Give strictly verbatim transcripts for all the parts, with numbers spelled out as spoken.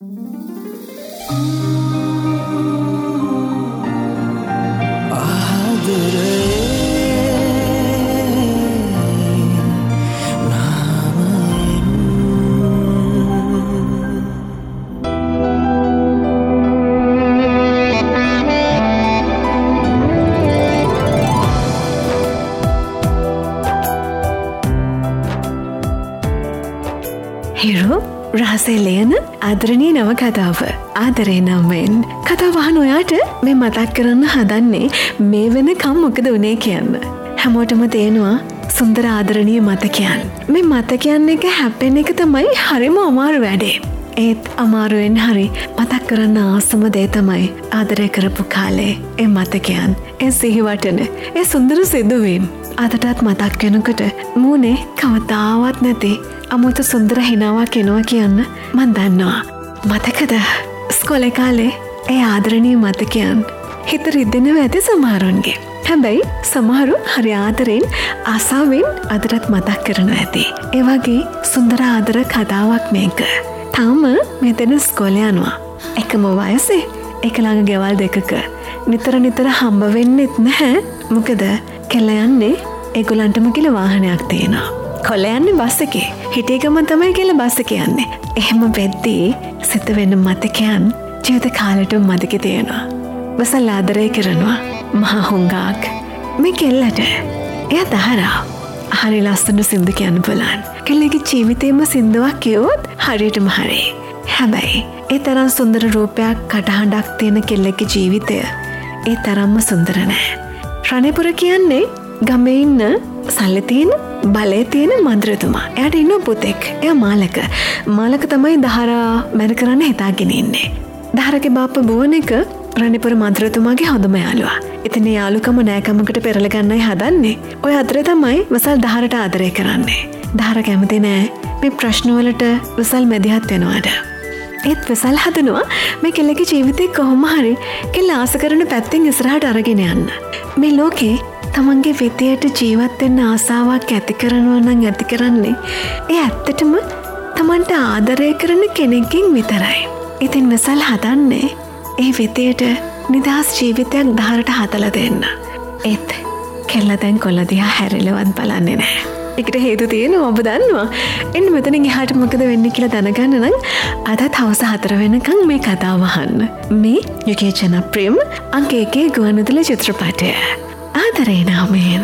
හිරු රහසේ ලියන ආදරණීය නවකතාව ආදරේ නමෙන් කතාව අහන ඔයාට මේ මතක් කරන්න හදන්නේ මේ වෙනකම් මොකද වුනේ කියන්න. හැමෝටම තේනවා සුන්දර ආදරණීය මතකයන්. මේ මතකයන් එක හැපෙන එක තමයි හරිම අමාරු වැඩේ. ඒත් අමාරුවෙන් හරි මතක් කරන්න ආසම දේ තමයි ආදරය කරපු කාලේ ඒ මතකයන්, ඒ සිහිවටන, ඒ සුන්දර සිදුවීම් අදටත් මතක් වෙනකොට මූනේ කවදාවත් නැති අමුතු සුන්දර හිනාවක් එනවා කියන්න මන් දන්නවා. මතකද ස්කෝලේ කාලේ ඒ ආදරණීය මතකයන් හිත රිදෙනවා ඇති සමහරුන්ගේ. හැබැයි සමහරු හරි ආදරෙන් ආසාවෙන් අදටත් මතක් කරනවා ඇති. ඒ වගේ සුන්දර ආදර කතාවක් මේක. තාම මෙතන ස්කෝලේ යනවා. එකම වයසේ එක ළඟ ගෙවල් දෙකක නිතර නිතර හම්බ වෙන්නෙත් නැහැ. මොකද කෙල්ල යන්නේ ඒගොල්ලන්ටම කියලා වාහනයක් තියෙනවා. කොල්ල යන්නේ බස් එකේ. හිටිය ගමන් තමයි කියලා බස් එකේ යන්නේ. එහෙම වෙද්දී සිත වෙන මතකයන් ජීවිත කාලෙටම මතකේ තියෙනවා. වසල් ආදරය කරනවා මහා හුඟක් මේ කෙල්ලට. එයා දහරා හරි ලස්සන සින්දු කියන්න බලන්න. කෙල්ලගේ ජීවිතේම සින්දුවක් කියවොත් හරියටම හරි. හැබැයි ඒ තරම් සුන්දර රූපයක් කටහඬක් තියෙන කෙල්ලගේ ජීවිතය ඒ තරම්ම සුන්දර නෑ. රණේපුර කියන්නේ ගමේ ඉන්න සල්ලි තියෙන බලය තියෙන මන්ත්‍රතුමා. එයාට ඉන්න පුතෙක්. එයා මාලක. මාලක තමයි දහරා මැර කරන්න හිතාගෙන ඉන්නේ. දහරගේ බාප්පා බුවන එක රණේපුර මන්ත්‍රතුමාගේ හොඳම යාළුවා. ඉතින් ඒ යාළුකම නෑකමකට පෙරල ගන්නයි හදන්නේ. ඔය අතරේ තමයි වසල් දහරට ආදරය කරන්නේ. දහර කැමති නෑ මේ ප්‍රශ්නවලට වසල් මැදිහත් වෙනවාට. ඒත් වසල් හදනවා මේ කෙල්ලගේ ජීවිතේ කොහොම හරි කෙල්ල ආස කරන පැත්තෙන් ඉස්සරහට අරගෙන යන්න. මේ ලෝකේ තමන්ගේ විතයට ජීවත් වෙන්න ආසාවක් ඇති කරනවා නම් ඇති කරන්නේ ඒ ඇත්තටම තමන්ට ආදරය කරන කෙනෙක්ගෙන් විතරයි. ඉතින් වසල් හදන්නේ ඒ විතයට නිදහස් ජීවිතයක් දහරට හදලා දෙන්න. ඒත් කෙල්ල දැන් කොල්ල දිහා හැරිලවත් බලන්නේ නැහැ. ඒකට හේතු තියෙනවා ඔබ දන්නවා. එන්න මෙතනින් එහාට මොකද වෙන්නේ කියලා දැනගන්න නම් අදත් හවස හතර වෙනකන් මේ කතාව අහන්න. මේ යුකේ ජනප්‍රියම අංක එකේ ගුවන්විදුලි චිත්‍රපටය ආදරේ නාමයෙන්.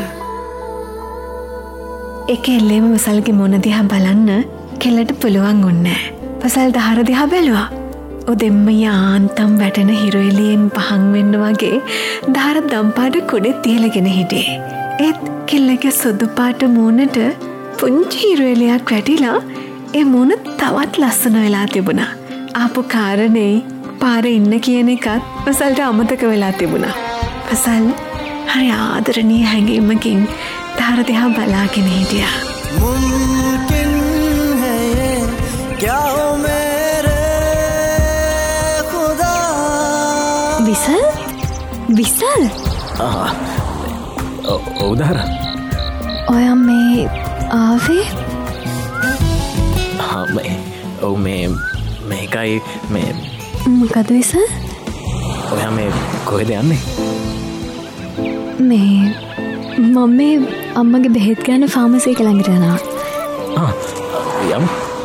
ඒක එල්ලේම වසල්ගේ මොන දිහා බලන්න කෙල්ලට පුළුවන් වුණේ නැහැ. වසල් දහර දිහා බැලුවා. ඔදෙම්ම යාන්තම් වැටෙන හිරෙලියෙන් පහන් වෙන්න වගේ දහර දම්පාට කුඩේ තියලගෙන හිටියේ. ඒත් කෙල්ලගේ සුදු පාට මූණට පුංචි හිරෙලියක් වැටිලා ඒ මූණ තවත් ලස්සන වෙලා තිබුණා. ආපු කාරණේ පාරේ ඉන්න කියන එකත් වසල්ට අමතක වෙලා තිබුණා. වසල් හරි ආදරණීය හැඟීමකින් දහර දිහා බලාගෙන හිටියා. මුම්කින් හේ ક્યા હો મેરે ખુદા. විසල් විසල් ආ ඔව් දහර. ඔයා මේ ආවේ? ආ මේ ඔව් මේ මේකයි මේ මොකද විසල්? ඔයා මේ කොහෙද යන්නේ? මේ මම මේ අම්මගේ බෙහෙත් ගන්න ෆාමසි එක ළඟට යනවා. ආ යමු.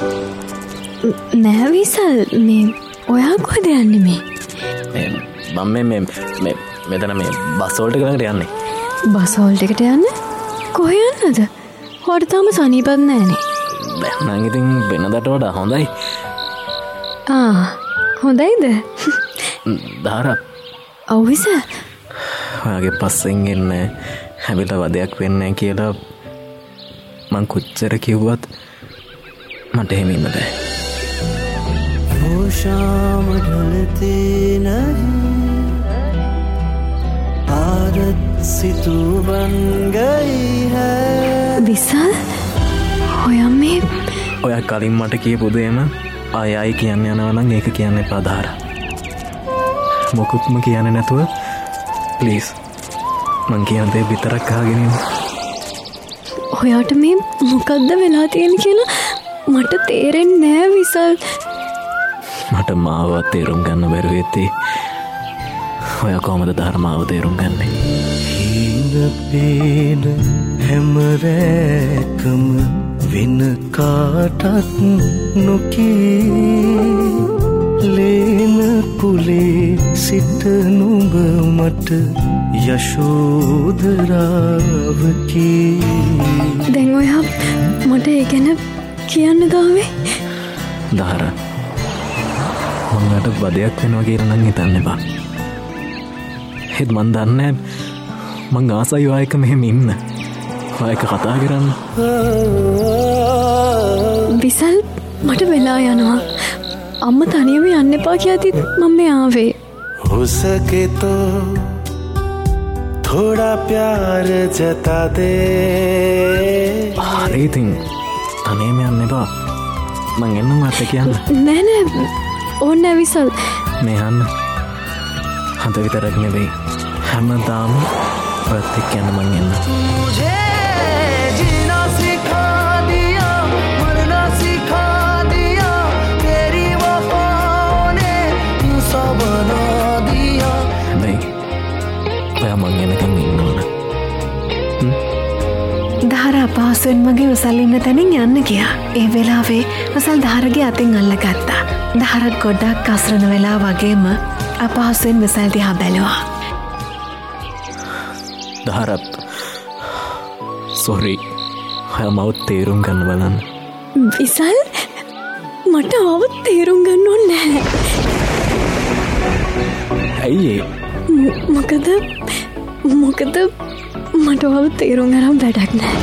නෑ විසල් මේ ඔයා කොහෙද යන්නේ මේ? මේ මම මේ මේ මෙතන මේ බස් වලට ළඟට යන්නේ. බස් වලට යන්නේ? කොහේ යන්නද? හොට තාම සනීපත් නෑනේ. දැන් නම් ඉතින් වෙනදට වඩා හොඳයි. ආ හොඳයිද? දහර. ඔව් විසල්. ඔයාගේ පස්සෙන් එන්න හැබිට වදයක් වෙන්නේ කියලා මං කොච්චර කිව්වත් මට එහෙම ඉන්න බෑ. वो शाम ढलती नहीं आदत सी तू बन गई है. විසල් ඔයා මේ ඔයා කලින් මට කියපු දෙයම ආය ආයි කියන්න යනවා නම් ඒක කියන්න එපා දහර. මොකුත්ම කියන්නේ නැතුව ප්ලීස් මං කියන දේ විතරක් අහගෙන ඉන්න. ඔයාට මේ මොකද්ද වෙලා තියෙන්නේ කියලා මට තේරෙන්නේ නෑ විසල්. මට මාවත් තේරුම් ගන්න බැරුව ඇති. ඔය කොහමද ධර්මාව තේරුම් ගන්නේ? හීන පේන හැම රැකම වෙන කාටත් නොකී ලේන කුලේ සිට නුඹ මට යශෝදරාවකි. දැන් ඔයා මට ඒ ගැන කියන්න ගාවේ? දහර මංගට බදයක් වෙනවා කියලා නම් හිතන්න එපා. හෙත් මන් දන්නේ මං ආසයි ඔයා එක මෙහෙම ඉන්න. ඔයා එක කතා කරන්න. විසල් මට වෙලා යනවා. අම්ම තනියම යන්න එපා කියතිත් මම මේ ආවේ. हो सके तो थोड़ा प्यार जता दे. හරි ඉතින් තනියම යන්න එපා. මං එන්නම් වාට කියන්න. නෑ නෑ ඕන්න විසල්. මේ අහන්න. හඳ විතරක් නෙවෙයි හැමදාම ඔයත් එක්ක යන්න මං එන්න. मुझे जीना सिखा दिया मरना सिखा दिया तेरी वफाओं ने यूं सा बना दिया. හැබැයි ඔයා මං එනකන් ඉන්න ඕන. දහර අපහසුවෙන් මගේ උසල් ඉන්න තැනින් යන්න ගියා. ඒ වෙලාවේ උසල් දහරගේ අතින් අල්ලගත්තා. දහරත් ගොඩක් අසරණ වෙලා වගේම අපහසුවෙන් විසල් දිහා බැලුවා. දහරත් සොරි. ඔයා මව තේරුම් ගන්න බලන්න. විසල් මට ආවත් තේරුම් ගන්න ඕනේ නැහැ. ඇයි ඒ? මොකද මොකද මට ආවත් තේරුම් ගන්න වැඩක් නැහැ.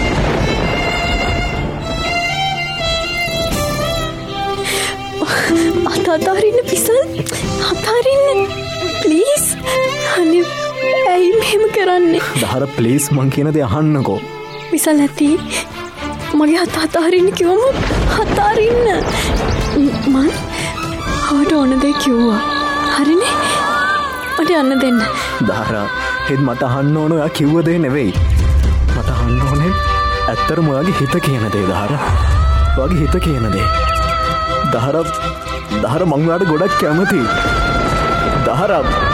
අතාරින්න විසල් අතාරින්න ප්ලීස්. අනේ ඇයි මෙහෙම කරන්නේ? දහර ප්ලීස් මං කියන දේ අහන්නකෝ. විසල් ඇති මගේ අත අතාරින්න කිව්වම අතාරින්න. මං හවට ඕන දේ කිව්වා. හරිනේ මට යන්න දෙන්න. දහරා හෙත් මට අහන්න ඕන ඔයා කිව්ව දේ නෙවෙයි. මට අහන්න ඕනේ ඇත්තටම ඔයාගේ හිත කියන දේ දහර. ඔයාගේ හිත කියන දේ. දහර දහර මං ඔයාට ගොඩක් කැමතියි. දහර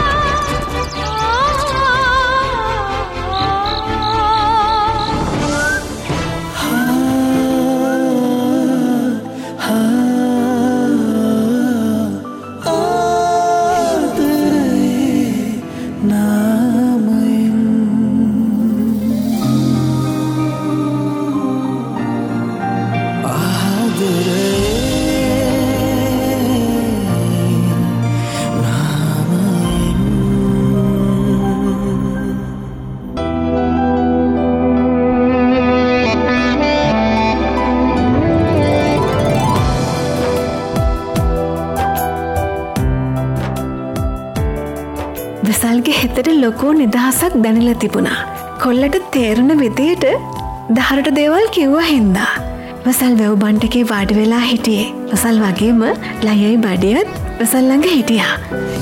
විසල්ගේ හිතට ලොකු නිදහසක් දැනලා තිබුණා. කොල්ලට තේරෙන විදියට දහරට දේවල් කිව්වා හින්දා. විසල් වැව් බන්ටකේ වාඩි වෙලා හිටියේ. විසල් වගේම ලයයි බඩියත් විසල් ළඟ හිටියා.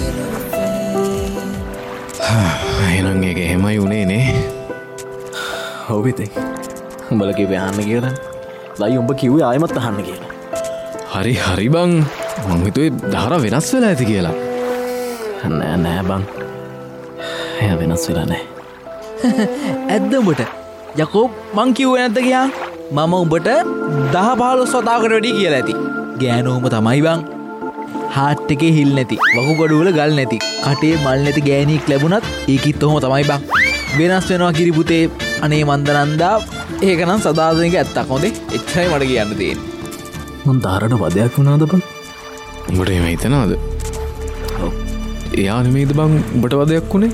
එහෙනම් ඒක එහෙමයි උනේ නේ. ඔව් ඉතින් උඹලා කිව්වේ අහන්න කියලා. ලයි උඹ කිව්වේ ආයෙමත් අහන්න කියලා. හරි හරි බං මං හිතුවේ දහර වෙනස් වෙලා ඇති කියලා. නෑ නෑ බං එයා වෙනස් වෙලා නෑ. ඇද්ද උඹට යකෝ මං කිව්වේ නැද්ද ගියා? මම උඹට දහ පහළොස් වතාවකට වැඩි කියලා ඇති. ගෑනුම තමයි බං. හાર્ට් එකේ හිල් නැති, වකුගඩු වල ගල් නැති, කටේ මල් නැති ගෑණියෙක් ලැබුණත් ඒකිත් ඔහොම තමයි බං. වෙනස් වෙනවා කිරි පුතේ. අනේ මන්දනන්දා ඒක නම් සදාතනික ඇත්තක් හොඳේ. එච්චරයි මට කියන්න තියෙන්නේ. මං දහරට වදයක් වුණාද බං? උඹට එහෙම හිතනවද? ඔව්. එයා නෙමෙයිද බං උඹට වදයක් උනේ?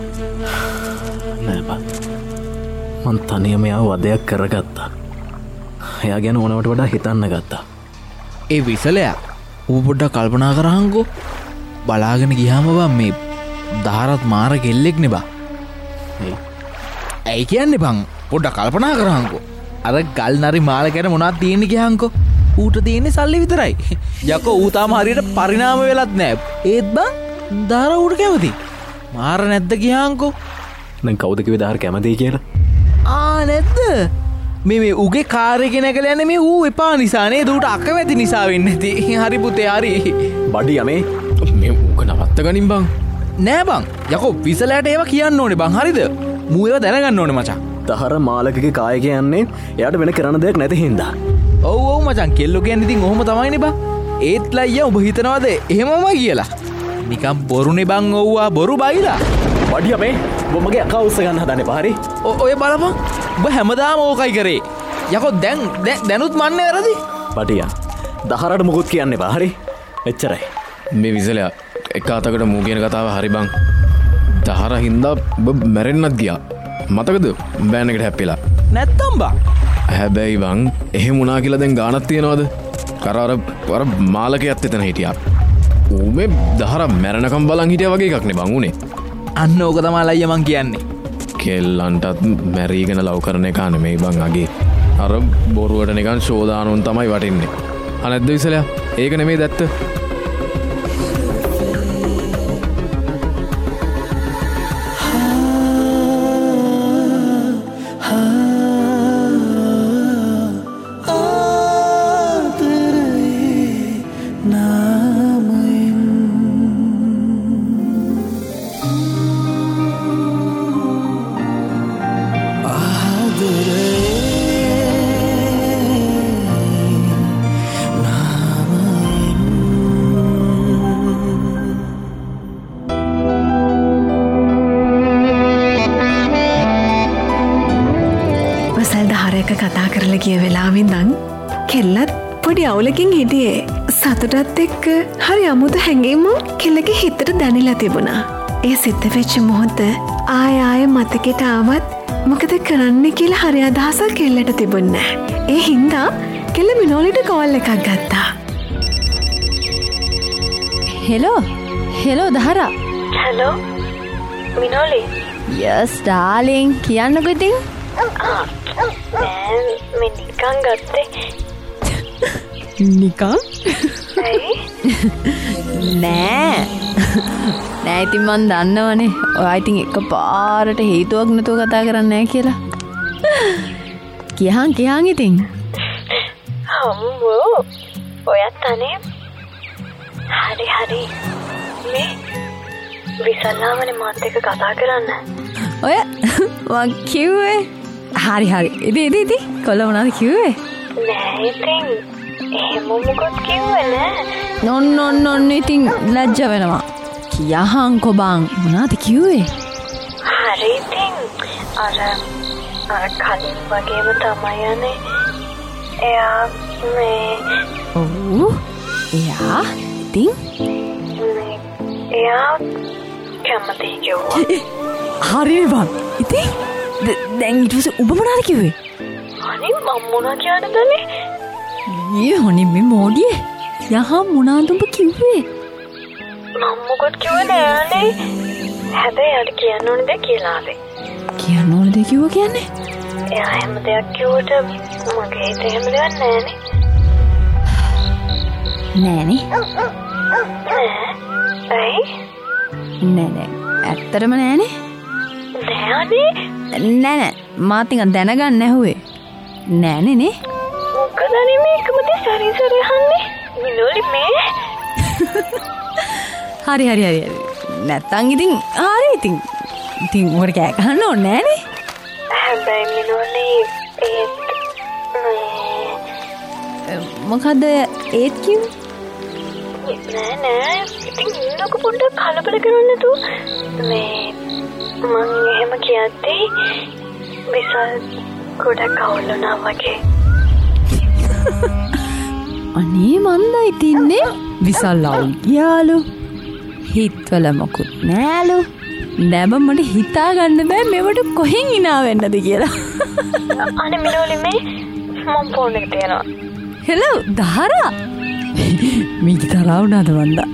නෑ බං. මං තනියම යාව වදයක් කරගත්තා. එයා ගැන ඕනවට වඩා හිතන්න ගත්තා. ඒ විසලයා ඌ පොඩ්ඩක් කල්පනා කරහන්කෝ. බලාගෙන ගියාම බං මේ දහරත් මාර කෙල්ලෙක්නේ බං. එයි. ඇයි කියන්නේ බං? පොඩ්ඩක් කල්පනා කරහන්කෝ. අර ගල් නරි මාල ගැන මොනවද තියෙන්නේ කියහන්කෝ. ඌට තියෙන්නේ සල්ලි විතරයි. යකෝ ඌ තාම හරියට පරිණාම වෙලත් නෑ. ඒත් බං දහර ඌට කැමති. මාර නැද්ද කියහන්කෝ. දැන් කවුද කිව්වේ දහර කැමතියි කියලා? ආ නැද්ද? මේ මේ උගේ කාර්යක නැගලා යන්නේ මේ ඌ එපා නිසානේ දූට අකමැති නිසා වෙන්නේ නැති. හරි පුතේ හරි. බඩි යමේ මේ උක නවත්ත ගනින් බං. නෑ බං. යකෝ විසලයට ඒවා කියන්න ඕනේ බං. හරිද? මූ ඒවා දැනගන්න ඕනේ මචං. දහර මාලකගේ කාය කියන්නේ එයාට වෙන කරන්න දෙයක් නැති හින්දා. ඔව් ඔව් මචං කෙල්ලෝ කියන්නේ ඉතින් ඔහොම තමයිනේ බං. ඒත් ලයියා ඔබ හිතනවාද එහෙමමයි කියලා? නිකම් බොරුනේ බං ඔව්වා බොරු බයිලා. බඩි යමේ ඔබ මගේ අකවුන්ට් එක ගන්න හදන්නේ පාරි. ඔය බලපන්. ඔබ හැමදාම ඕකයි කරේ. යකෝ දැන් දැනුත් මන්නේ වැරදි. බඩියා දහරට මුකුත් කියන්නේ පාරි. එච්චරයි. මේ විසලයා එක අතකට මූ කියන කතාව හරි බං. දහර හින්දා ඔබ මැරෙන්නත් ගියා. මතකද බෑන් එකට හැප්පිලා? නැත්තම් බං. හැබැයි බං එහෙම වුණා කියලා දැන් ගානක් තියනවද? කර අර අර මාලකයත් එතන හිටියා. ඌ මේ දහර මැරෙනකම් බලන් හිටියා වගේ එකක් නේ බං උනේ. අන්න ඕක තමයි ලයියා මං කියන්නේ. කෙල්ලන්ටත් මැරීගෙන ලව් කරන එක නෙමෙයි බං අගේ. අර බොරුවට නිකන් ෂෝදානුන් තමයි වටින්නේ. අනැද්ද විසලයා? ඒක නෙමෙයි දැත්ත. කතා කරලා ගිය වෙලාවින්දන් කෙල්ලත් පොඩි අවුලකින් හිටියේ. සතුටත් එක්ක හරි අමුතු හැඟීමක් කෙල්ලගේ හිතට දැනෙලා තිබුණා. ඒ සිද්ධ වෙච්ච මොහොත ආය ආය මතකෙට ආවත් මොකද කරන්න කියලා හරි අදහසක් කෙල්ලට තිබුණේ නැහැ. ඒ හින්දා කෙල්ල මිනෝලිට කෝල් එකක් ගත්තා. හෙලෝ හෙලෝ දහරා. හලෝ මිනෝලි. යස් ඩාලින් කියන්නකො ඉතින්. දැන් මේ නිකන් ගත්තේ. නිකන්? නෑ නෑ ඉතින් මන් දන්නවනේ ඔයා ඉතින් එක පාරට හේතුවක් නැතුව කතා කරන්නේ නැහැ කියලා. කියහන් කියහන් ඉතින්. හම්බෝ ඔයත් අනේ හරි හරි මේ විසල්ලාමනේ මාත් එක්ක කතා කරන්න. ඔය මං කිව්වේ හරි හරි ඉතින් ඉතින් ඉතින් කොල්ල මොනවද කිව්වේ? නෑ ඉතින් එහෙම මොකක්ද කිව්වේ නෑ. නොන් නොන් නොන් ඉතින් ලැජ්ජ වෙනවා. කියහන්කො බං මොනවද කිව්වේ? හරි ඉතින් අර අර කලින් වගේම තමයි යන්නේ. එයා මේ ඔව් එයා ඉතින් මේ එයා කැමති කිව්වා. හරි බං ඉතින් දැන් ඊට පස්සේ ඔබ මොනවද කිව්වේ? අනේ මම මොනවා කියන්නදනේ? ඊ හොනේ මේ මොඩියේ යහම් මොනවද ඔබ කිව්වේ? මම මොකද කිව්වේ නෑනේ. හැබැයි අර කියන්න ඕනේ දෙයක් කියලා ආවේ. කියන්න ඕනේ දෙයක් කිව්වා කියන්නේ? එයා හැම දෙයක් කිව්වට මගේ හිතේ හැම දෙයක් නෑනේ. නෑනේ. ඇයි? නෑ නෑ ඇත්තටම නෑනේ. නෑනේ. නෑ නෑ මාත් නිකන් දැනගන්න ඇහුවේ. නෑනේ නේ. මොකද අනේ මේකම දෙසරි සරි අහන්නේ. මිනෝලි මේ. හරි හරි හරි හරි. නැත්තම් ඉතින් හරි ඉතින් ඉතින් උඹට කෑ ගහන්න ඕනේ නෑනේ. හැබැයි මිනෝලි ඒත් මොකද ඒත් කිව්වේ? නෑ නෑ ඉතින් ඉන්නකො පොඩ්ඩක් කලබල කරන්න නැතුව මේ මං එහෙම කියද්දී විසල් ගොඩක් අවුල් වුණා වගේ. අනේ මන්ද ඉතින්නේ විසල් අවුල් ගියාලු. හිතවල මොකුත් නෑලු. නැබ මට හිතා ගන්න බෑ මෙවට කොහෙන් hina වෙන්නද කියලා. අනේ මිනෝලි මේ මම ෆෝන් එක තියනවා. හෙලෝ දහරා. මේක තරහා වුණාද මන්දා?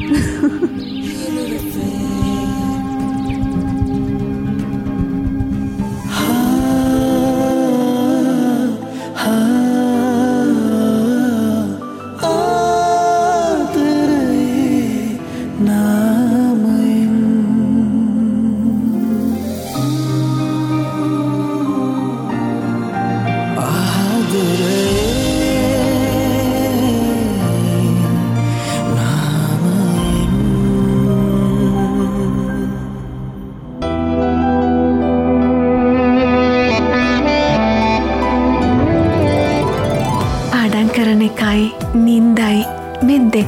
Ah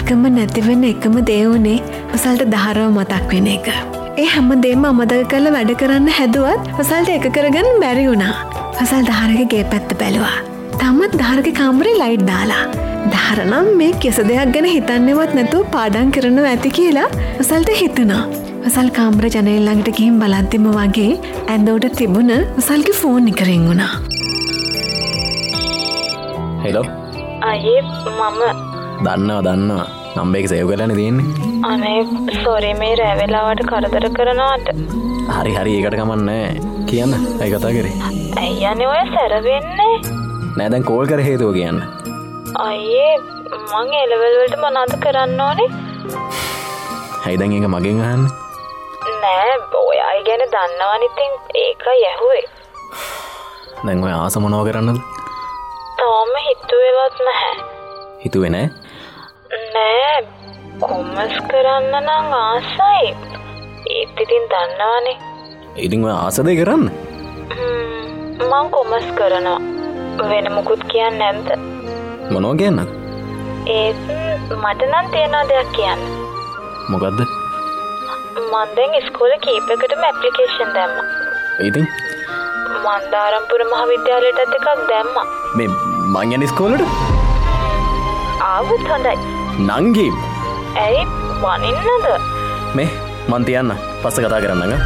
එකම නැතිවෙන්න එකම දේවුනේ වසල්ට දහරව මතක් වෙන එක. ඒ හැම දේම අමතක කරලා වැඩ කරන්න හැදුවත් වසල්ට එක කරගන්න බැරි වුණා. වසල් දහරගේ ගේ පැත්ත බැලුවා. තමත් දහරගේ කාමරේ ලයිට් දාලා. දහර නම් මේ කිස දෙයක් ගැන හිතන්නේවත් නැතුව පාඩම් කරනවා ඇති කියලා වසල්ට හිතුණා. වසල් කාමර ජනේල ළඟට ගිහින් බලද්දිම වගේ ඇඳ උඩ තිබුණ වසල්ගේ ෆෝන් එක රින් වුණා. හෙලෝ අයේ මම දන්නවා දන්නවා නම්බර් එක සේව් කරලානේ තියෙන්නේ. අනේ සෝරි මේ රෑ වෙලාවට කරදර කරනවාට. හරි හරි ඒකට කමක් නැහැ. කියන්න. ඇයි කතා කරේ? ඇයි අනේ ඔය සැර වෙන්නේ? නෑ දැන් කෝල් කර හේතුව කියන්න. අයියේ මං ඒ ලෙවල් වලට මොනවද කරන්න ඕනේ? ඇයි දැන් ඒක මගෙන් අහන්නේ? නෑ ඔය අය ගැන දන්නවනේ ඉතින් ඒකයි ඇහුවේ. දැන් ඔය ආස මොනව කරන්නද? තාම හිතුවේවත් නැහැ. හිතුවේ නෑ? නෑ කොමස් කරන්න නම් ආසයි. ඒත් ඉතින් දන්නවනේ. ඉතින් ඔය ආස දෙය කරන්න? මං කොමස් කරනවා. වෙන මොකුත් කියන්නේ නැද්ද? මොනව කියන්නද? ඒත් මට නම් තියෙන දෙයක් කියන්න. මොකද්ද? මං දැන් ඉස්කෝලේ කීපයකටම ඇප්ලිකේෂන් දැම්මා. ඉතින් මන්දාරම්පුර මහාවිද්‍යාලයටත් එකක් දැම්මා. මේ මං යන ඉස්කෝලේට? ආවොත් හොඳයි. නංගි. ඇයි වනින්නද? මේ මං තියන්න. පස්සේ කතා කරන්න නංග.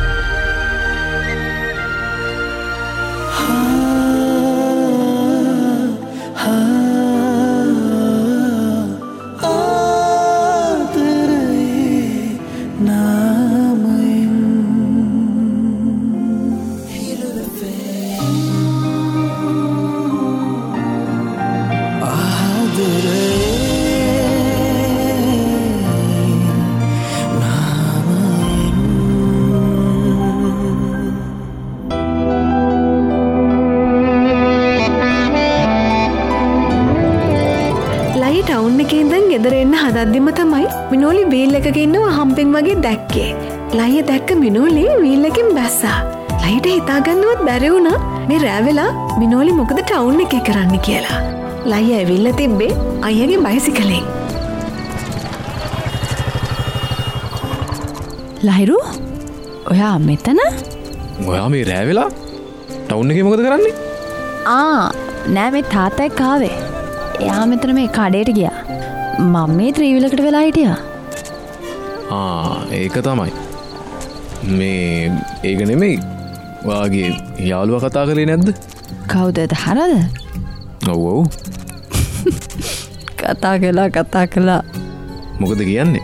හදද්දිම තමයි මිනෝලි වීල් එකක ඉන්නවා හම්පෙන් වගේ දැක්කේ. ලයිය දැක්ක මිනෝලි වීල් එකෙන් බැස්සා. ලයිට හිතාගන්නවත් බැරි වුණා මේ රෑ වෙලා මිනෝලි මොකද ටවුන් එකේ කරන්න කියලා. ලයිය ඇවිල්ලා තිබ්බේ අයියගේ බයිසිකලෙන්. ලහිරු ඔයා මෙතන? ඔයා මේ රෑ වෙලා ටවුන් එකේ මොකද කරන්නේ? ආ නෑ මේ තාත්තා එක්ක ආවේ. එයා මෙතන මේ කඩේට ගියා. මම මේ ත්‍රීවිලකට වෙලා හිටියා. ආ ඒක තමයි. මේ ඒක නෙමෙයි. වාගේ යාළුවා කතා කරේ නැද්ද? කවුද දහරද? ඔව් ඔව්. කතා කළා කතා කළා. මොකද කියන්නේ?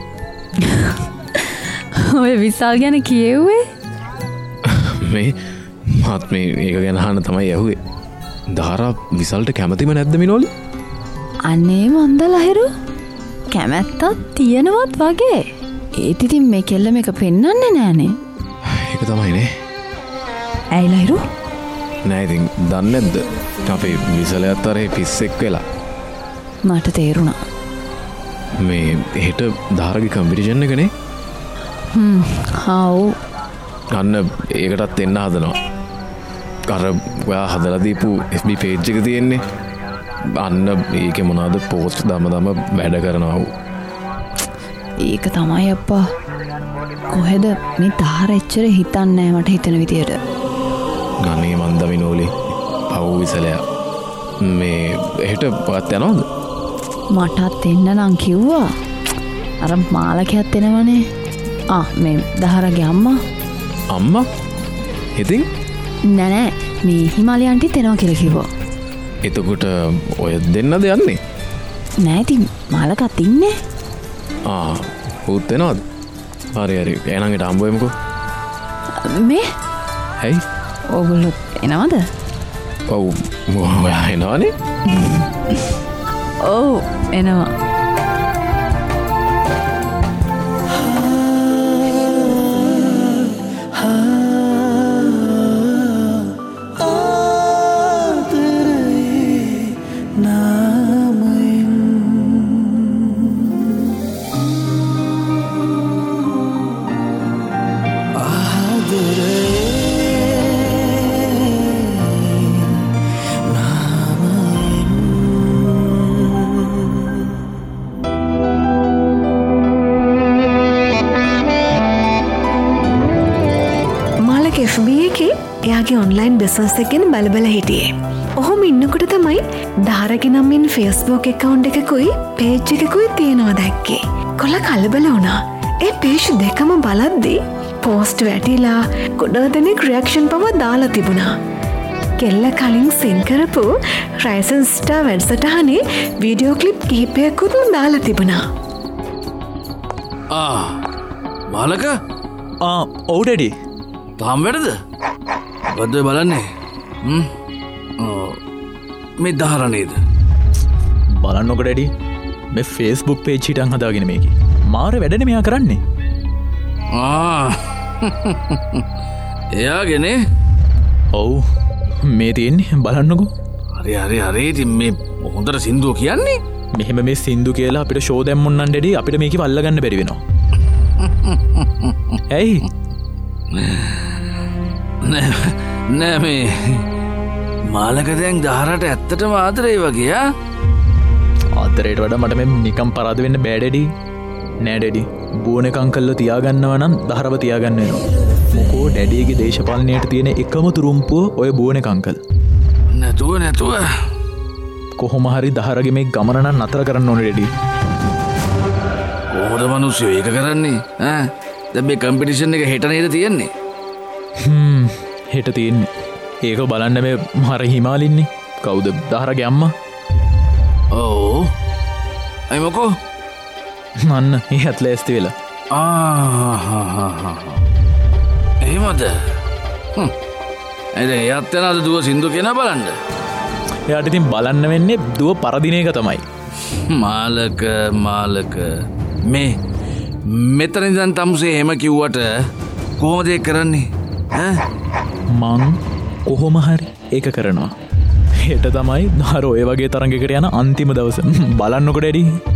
ඔය විසල් ගැන කියෙව්වේ? මේ මාත් මේ ඒක ගැන අහන්න තමයි ඇහුවේ. දහරා විසල්ට කැමතිම නැද්ද මිනෝලි? අනේ මන්ද ලහිරු කැමැත්තත් තියෙනවත් වගේ. ඒත් ඉතින් මේ කෙල්ලම එක පෙන්වන්නේ නෑනේ. ඒක තමයිනේ. ඇයි ලහිරු? නෑ ඉතින් දන්නේ නැද්ද? අපේ විසලයත් අර පිස්සෙක් වෙලා. මට තේරුණා. මේ හෙට ධාරගේ කම්පිටිෂන් එකනේ. හ්ම් හව්. අන්න ඒකටත් එන්න හදනවා. අර ඔයා හදලා දීපු එෆ් බී පේජ් එක තියෙන්නේ. අන්න ඒක මොනවද පෝස්ට් දම දම වැඩ කරනවා. ඒක තමයි අප්පා. කොහෙද මේ දහර එච්චර හිතන්නේ නැහැ මට හිතන විදියට. ගන්නේ මන්ද මිනෝලි. පව් විසලයා. මේ හෙට ඔයත් යනවද? මටත් එන්න නම් කිව්වා. අර මාලකයත් එනවනේ. ආ මේ දහරගේ අම්මා. අම්මා? ඉතින් නෑ නෑ මේ හිමාලයන්ටිත් එනවා කියලා කිව්වා. එතකොට ඔය දෙන්නද යන්නේ? නෑ ඉතින් මාලකත් ඉන්නේ. ආ උත් එනවද? හරි හරි එහෙනම් ඊට හම්බ වෙමුකෝ. මේ ඇයි? ඕගොල්ලෝ එනවද? ඔව් ඔයා එනවනේ. ඔව් එනවා. එෆ් බී එකේ එයාගේ ඔන්ලයින් බිස්නස් එක ගැන බලබල හිටියේ. ඔහොම ඉන්නකොට තමයි ධාරගේ නමින් ෆේස්බුක් account එකකුයි page එකකුයි තියෙනවා දැක්කේ. කොළ කලබල වුණා. ඒ page දෙකම බලද්දී පෝස්ට් වැටිලා ගොඩ දෙනෙක් රියැක්ෂන් පව දාලා තිබුණා. කෙල්ල කලින් සින් කරපු රයිසන් ස්ටාර් වැඩසටහනේ වීඩියෝ ක්ලිප් කිහිපයකුත් දාලා තිබුණා. ආ මාලක ආ ඔව් ඩැඩි. තාම වැඩද? බද්ද බලන්නේ. හ්ම්. මේ දහර නේද? බලන්නකො ඩැඩි. මේ Facebook page හිටන් හදාගෙන මේකේ. මාර වැඩනේ මෙයා කරන්නේ. ආ. එයාගේනේ. ඔව්. මේ තියෙන්නේ බලන්නකෝ. හරි හරි හරි. ඉතින් මේ හොඳට සින්දුව කියන්නේ. මෙහෙම මේ සින්දු කියලා අපිට ෂෝ දැම්මොත් නම් ඩැඩි අපිට මේක වල්ල ගන්න බැරි වෙනවා. ඇයි? නෑ මේ මාලක දැන් දහරට ඇත්තටම ආදරේ වගේ ආ. ආදරේට වඩා මට මේ නිකම් පරාද වෙන්න බෑ ඩැඩි. නෑ ඩැඩි. බෝනේ කංකල්ල තියාගන්නවා නම් දහරව තියාගන්න වෙනවා. මොකෝ ඩැඩිගේ දේශපාලනයට තියෙන එකම තුරුම්පුව ඔය බෝනේ කංකල්. නැතුව නැතුව කොහොම හරි දහරගේ මේ ගමන නම් නතර කරන්න ඕනේ ඩැඩි. කොහොමද මිනිස්සු ඒක කරන්නේ ඈ? දැන් මේ කම්පිටිෂන් එක හෙට නේද තියෙන්නේ? හ්ම් හෙට තියෙන්නේ. ඒක බලන්න මේ මර හිමාලින්නේ. කවුද දහරගේ අම්මා? ඔව්. අය මොකෝ? අන්න එහෙත් ලෑස්ති වෙලා. ආ එහෙමද? හ්ම්. එද එයාත් යනද දුව සින්දු කියන බලන්න. එයාට ඉතින් බලන්න වෙන්නේ දුව පරදින එක තමයි. මාලක මාලක මේ මෙතන ඉඳන් තමුසේ එහෙම කිව්වට කොහොමද ඒක කරන්නේ ඈ? මං කොහොම හරි ඒක කරනවා. හෙට තමයි දහර ඔය වගේ තරඟයකට යන අන්තිම දවස. බලන්නකො ඩැඩි.